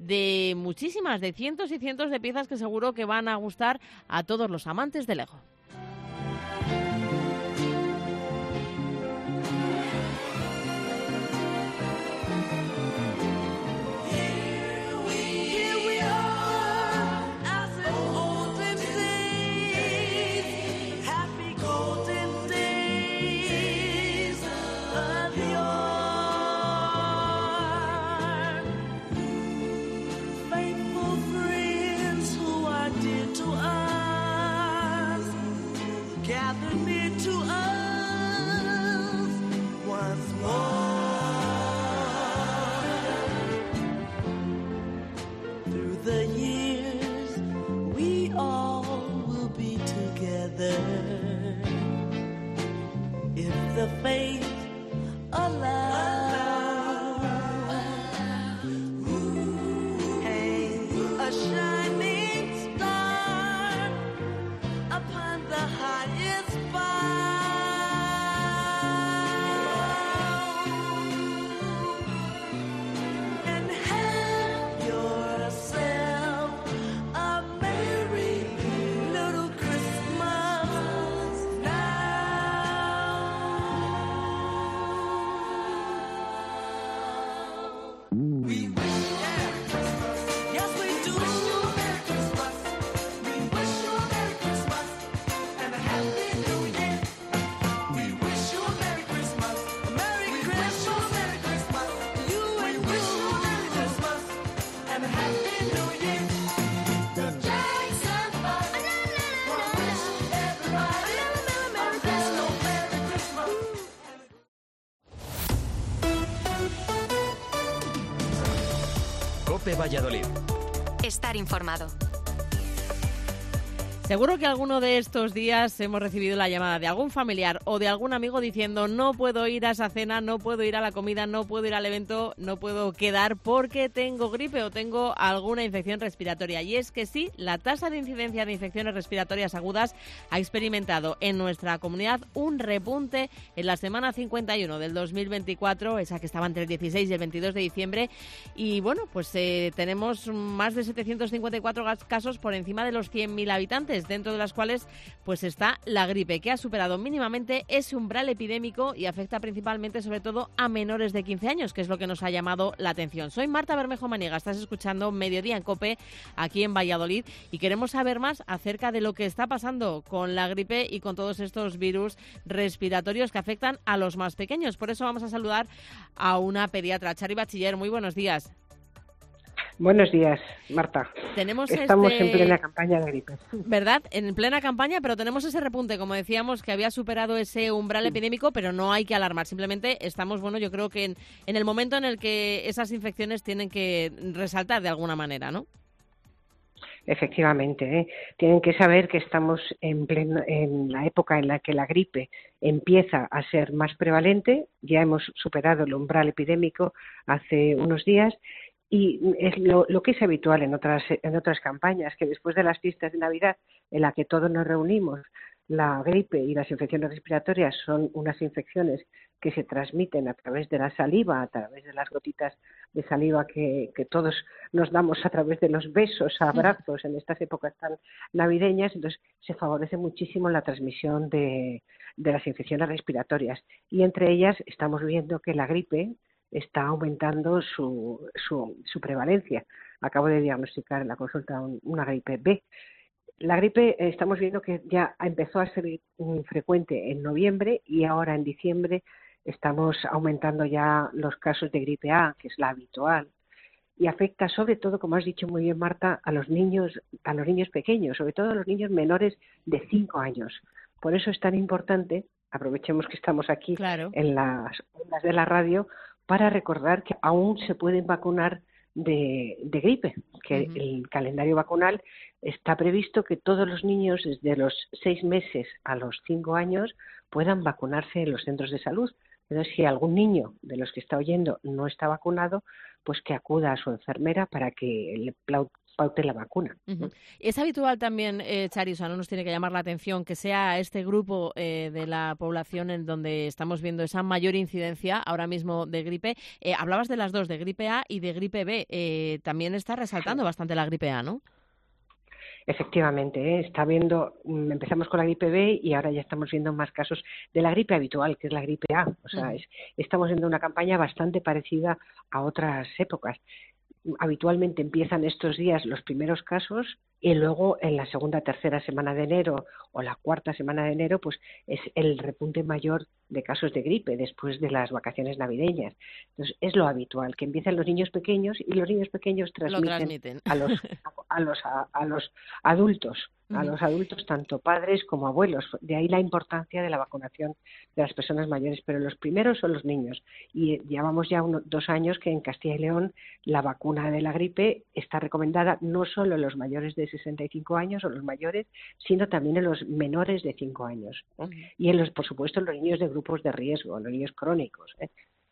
C: de muchísimas, de cientos y cientos de piezas que seguro que van a gustar a todos los amantes de Lego.
A: The faith allow, hang a shining star upon the highest bough, and have yourself a merry little Christmas now.
E: de Valladolid.
B: Estar informado.
C: Seguro que alguno de estos días hemos recibido la llamada de algún familiar o de algún amigo diciendo no puedo ir a esa cena, no puedo ir a la comida, no puedo ir al evento, no puedo quedar porque tengo gripe o tengo alguna infección respiratoria. Y es que sí, la tasa de incidencia de infecciones respiratorias agudas ha experimentado en nuestra comunidad un repunte en la semana cincuenta y uno del dos mil veinticuatro, esa que estaba entre el dieciséis y el veintidós de diciembre. Y bueno, pues eh, tenemos más de setecientos cincuenta y cuatro casos por encima de los cien mil habitantes, dentro de las cuales pues está la gripe, que ha superado mínimamente ese umbral epidémico y afecta principalmente, sobre todo, a menores de quince años, que es lo que nos ha llamado la atención. Soy Marta Bermejo Maniega, estás escuchando Mediodía en COPE, aquí en Valladolid, y queremos saber más acerca de lo que está pasando con la gripe y con todos estos virus respiratorios que afectan a los más pequeños. Por eso vamos a saludar a una pediatra, Chari Bachiller. Muy buenos días.
P: Buenos días, Marta.
C: Tenemos
P: Estamos
C: este...
P: en plena campaña de gripe.
C: ¿Verdad? En plena campaña, pero tenemos ese repunte, como decíamos, que había superado ese umbral epidémico, pero no hay que alarmar. Simplemente estamos, bueno, yo creo que en, en el momento en el que esas infecciones tienen que resaltar de alguna manera, ¿no?
P: Efectivamente, ¿eh? Tienen que saber que estamos en, pleno, en la época en la que la gripe empieza a ser más prevalente. Ya hemos superado el umbral epidémico hace unos días. Y es lo, lo que es habitual en otras en otras campañas, que después de las fiestas de Navidad, en la que todos nos reunimos, la gripe y las infecciones respiratorias son unas infecciones que se transmiten a través de la saliva, a través de las gotitas de saliva que, que todos nos damos a través de los besos, abrazos en estas épocas tan navideñas. Entonces se favorece muchísimo la transmisión de, de las infecciones respiratorias. Y entre ellas estamos viendo que la gripe está aumentando su, su, su prevalencia. Acabo de diagnosticar en la consulta un, una gripe B. La gripe eh, estamos viendo que ya empezó a ser um, frecuente en noviembre y ahora en diciembre estamos aumentando ya los casos de gripe A, que es la habitual, y afecta sobre todo, como has dicho muy bien, Marta, a los niños, a los niños pequeños, sobre todo a los niños menores de cinco años. Por eso es tan importante, aprovechemos que estamos aquí claro. en las ondas de la radio, para recordar que aún se pueden vacunar de, de gripe, que uh-huh. el calendario vacunal está previsto que todos los niños desde los seis meses a los cinco años puedan vacunarse en los centros de salud. Entonces, si algún niño de los que está oyendo no está vacunado, pues que acuda a su enfermera para que le paute la vacuna.
C: Uh-huh. Es habitual también, eh, Chari, o sea, no nos tiene que llamar la atención que sea este grupo eh, de la población en donde estamos viendo esa mayor incidencia ahora mismo de gripe. Eh, hablabas de las dos, de gripe A y de gripe B. Eh, también está resaltando bastante la gripe A, ¿no?
P: Efectivamente, ¿eh? está viendo, empezamos con la gripe B y ahora ya estamos viendo más casos de la gripe habitual, que es la gripe A. O sea, uh-huh. es, estamos viendo una campaña bastante parecida a otras épocas. Habitualmente empiezan estos días los primeros casos y luego en la segunda, tercera semana de enero o la cuarta semana de enero pues es el repunte mayor de casos de gripe después de las vacaciones navideñas. Entonces es lo habitual, que empiezan los niños pequeños y los niños pequeños transmiten, transmiten. A, los, a, los, a, a los adultos, a los adultos tanto padres como abuelos. De ahí la importancia de la vacunación de las personas mayores, pero los primeros son los niños. Y llevamos ya unos dos años que en Castilla y León la vacuna de la gripe está recomendada no solo en los mayores de sesenta y cinco años o los mayores, sino también en los menores de cinco años. ¿eh? Uh-huh. Y en los, por supuesto, en los niños de grupos de riesgo, en los niños crónicos. ¿eh?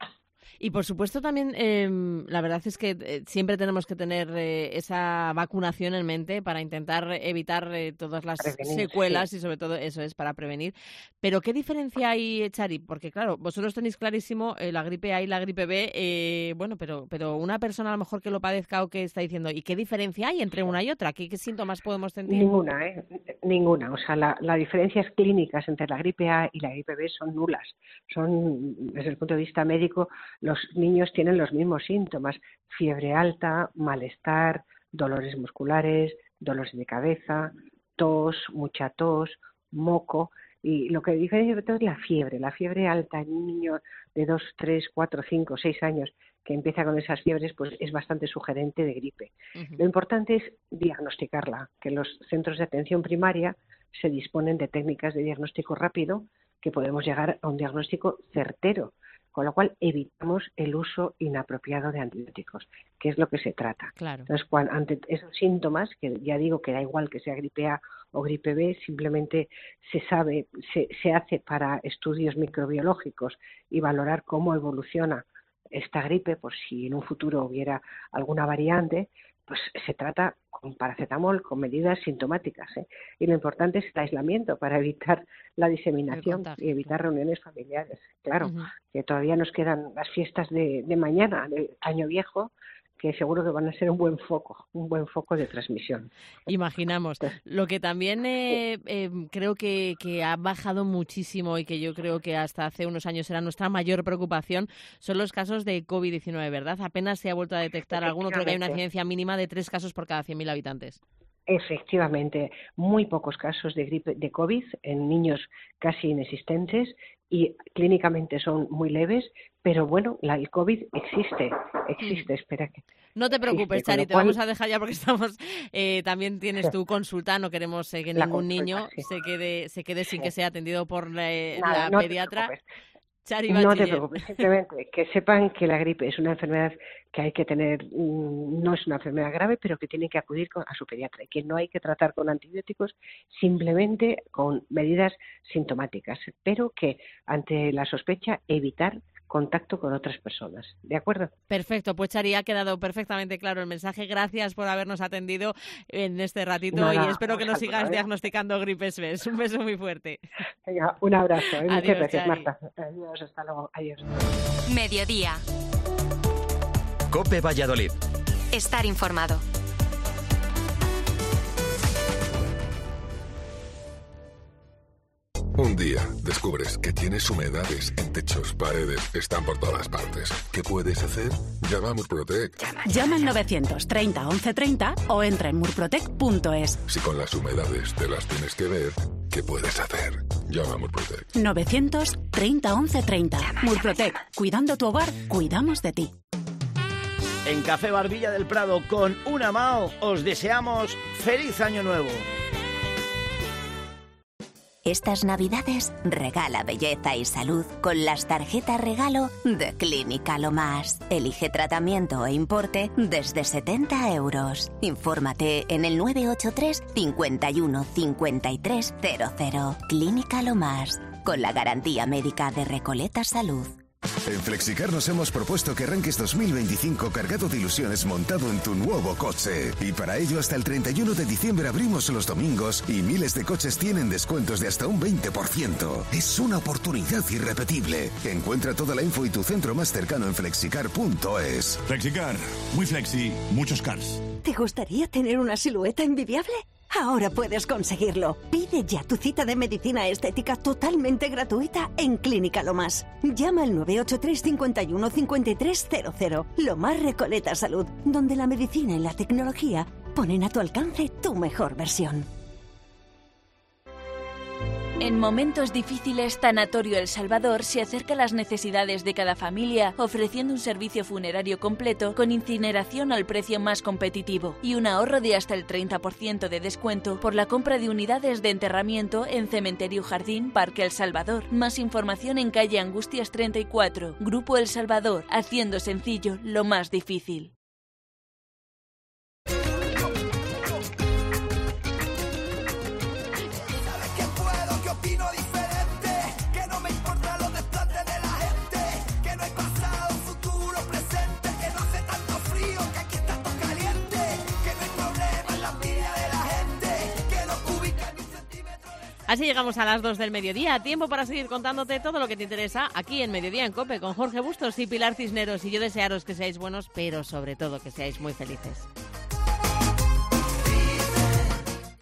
C: Y por supuesto también, eh, la verdad es que eh, siempre tenemos que tener eh, esa vacunación en mente para intentar evitar eh, todas las prevenir, secuelas sí. y sobre todo eso es para prevenir. Pero ¿qué diferencia hay, Chari? Porque claro, vosotros tenéis clarísimo eh, la gripe A y la gripe B, eh, bueno, pero pero una persona a lo mejor que lo padezca o que está diciendo, ¿y qué diferencia hay entre una y otra? ¿Qué, qué síntomas podemos sentir?
P: Ninguna, ¿eh? Ninguna. O sea, la, las diferencias clínicas entre la gripe A y la gripe B son nulas. Son, desde el punto de vista médico, los niños tienen los mismos síntomas: fiebre alta, malestar, dolores musculares, dolores de cabeza, tos, mucha tos, moco. Y lo que diferencia sobre todo es la fiebre. La fiebre alta en un niño de dos, tres, cuatro, cinco, seis años que empieza con esas fiebres, pues es bastante sugerente de gripe. Uh-huh. Lo importante es diagnosticarla, que los centros de atención primaria se disponen de técnicas de diagnóstico rápido que podemos llegar a un diagnóstico certero. con lo cual evitamos el uso inapropiado de antibióticos, que es lo que se trata.
C: Claro.
P: Entonces, cuando, ante esos síntomas, que ya digo que da igual que sea gripe A o gripe B, simplemente se sabe, se, se hace para estudios microbiológicos y valorar cómo evoluciona esta gripe, por si en un futuro hubiera alguna variante, pues se trata con paracetamol, con medidas sintomáticas, ¿eh? Y lo importante es el aislamiento para evitar la diseminación y evitar reuniones familiares. Claro, uh-huh. que todavía nos quedan las fiestas de, de mañana, del Año Viejo, que seguro que van a ser un buen foco, un buen foco de transmisión.
C: Imaginamos. Lo que también eh, eh, creo que, que ha bajado muchísimo y que yo creo que hasta hace unos años era nuestra mayor preocupación son los casos de covid diecinueve, ¿verdad? Apenas se ha vuelto a detectar alguno, creo que hay una incidencia mínima de tres casos por cada cien mil habitantes.
P: Efectivamente, muy pocos casos de gripe de COVID en niños casi inexistentes y clínicamente son muy leves, pero bueno, la, el COVID existe, existe, espera que...
C: No te preocupes, existe, Chari, te cual... vamos a dejar ya porque estamos, eh, también tienes tu consulta, no queremos eh, que la ningún consulta, niño sí. se quede se quede sin sí. que sea atendido por la, Nada, la
P: no
C: pediatra. Chari
P: no te preocupes, simplemente que sepan que la gripe es una enfermedad que hay que tener, no es una enfermedad grave, pero que tiene que acudir a su pediatra y que no hay que tratar con antibióticos, simplemente con medidas sintomáticas, pero que ante la sospecha evitar contacto con otras personas. ¿De acuerdo?
C: Perfecto, pues Chari, ha quedado perfectamente claro el mensaje. Gracias por habernos atendido en este ratito
P: Nada,
C: y espero que nos sigas diagnosticando gripes B. Un beso muy fuerte.
P: Venga, un abrazo. ¿eh?
C: Adiós,
P: Muchas gracias,
C: Chari.
P: Marta. Adiós, hasta luego. Adiós.
B: Mediodía.
E: COPE Valladolid.
B: Estar informado.
Q: Un día descubres que tienes humedades en techos, paredes, están por todas partes. ¿Qué puedes hacer? Llama a Murprotec.
R: Llama al novecientos treinta once treinta o entra en murprotec punto es.
Q: Si con las humedades te las tienes que ver, ¿qué puedes hacer? Llama a Murprotec.
R: novecientos treinta once treinta. Murprotec. Cuidando tu hogar, cuidamos de ti.
S: En Café Barbilla del Prado con Una Mao os deseamos feliz año nuevo.
B: Estas Navidades regala belleza y salud con las tarjetas regalo de Clínica Lo Más. Elige tratamiento e importe desde setenta euros. Infórmate en el nueve ocho tres, cincuenta y uno, cincuenta y tres cero cero. Clínica Lo Más, con la garantía médica de Recoleta Salud.
T: En Flexicar nos hemos propuesto que arranques dos mil veinticinco cargado de ilusiones montado en tu nuevo coche. Y para ello hasta el treinta y uno de diciembre abrimos los domingos y miles de coches tienen descuentos de hasta un veinte por ciento. Es una oportunidad irrepetible. Encuentra toda la info y tu centro más cercano en flexicar punto es.
U: Flexicar, muy flexi, muchos cars.
V: ¿Te gustaría tener una silueta envidiable? Ahora puedes conseguirlo. Pide ya tu cita de medicina estética totalmente gratuita en Clínica Lo Más. Llama al nueve ocho tres, cincuenta y uno, cincuenta y tres cero cero. Lo Más Recoleta Salud, donde la medicina y la tecnología ponen a tu alcance tu mejor versión.
W: En momentos difíciles, Tanatorio El Salvador se acerca a las necesidades de cada familia, ofreciendo un servicio funerario completo con incineración al precio más competitivo y un ahorro de hasta el treinta por ciento de descuento por la compra de unidades de enterramiento en Cementerio Jardín Parque El Salvador. Más información en calle Angustias treinta y cuatro. Grupo El Salvador, haciendo sencillo lo más difícil.
C: Así llegamos a las dos del mediodía. Tiempo para seguir contándote todo lo que te interesa aquí en Mediodía en COPE con Jorge Bustos y Pilar Cisneros. Y yo desearos que seáis buenos, pero sobre todo que seáis muy felices.